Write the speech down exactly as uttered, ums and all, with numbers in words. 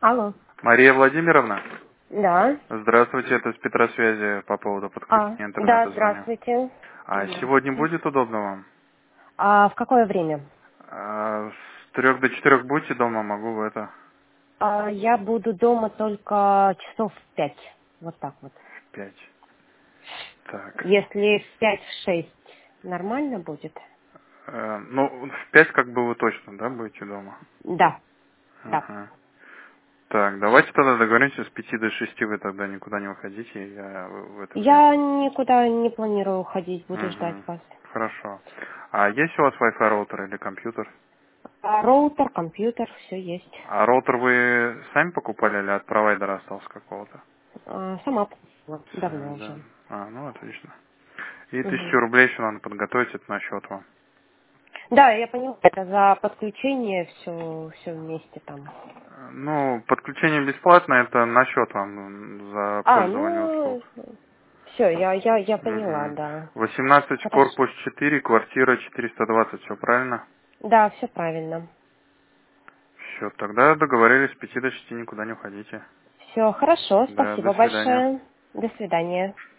Алло. Мария Владимировна? Да. Здравствуйте, это с Петросвязи по поводу А, подключения да, интернета звоню. здравствуйте. А сегодня Здравствуйте. будет удобно вам? А в какое время? А, с трех до четырех будете дома, могу в это А, я буду дома только часов в пять. Вот так вот. в пять. Так. Если в пять-шесть нормально будет? Э, ну, в пять как бы вы точно, да, будете дома? Да, да. Ага. Так, давайте тогда договоримся, с пяти до шести вы тогда никуда не уходите, я в в это время. Я никуда не планирую уходить, буду ждать Угу. вас. Хорошо. А есть у вас Wi-Fi роутер или компьютер? А роутер, компьютер, все есть. А роутер вы сами покупали или от провайдера остался какого-то? А, сама купила, Сами, давно да. уже. А, ну отлично. И Мгм. тысячу рублей еще надо подготовить, это на счет вам. Да, я поняла, это за подключение все, все вместе там. Э, Ну, подключение бесплатно, это на счет вам м, за А, пользование услуг. ну, все, я, я, я поняла, Угу. да. восемнадцать, Хорошо. корпус четыре, квартира четыреста двадцать, все правильно? Да, все правильно. Все, тогда договорились, с пяти до шести никуда не уходите. Все хорошо, Да, до спасибо свидания. большое. До свидания.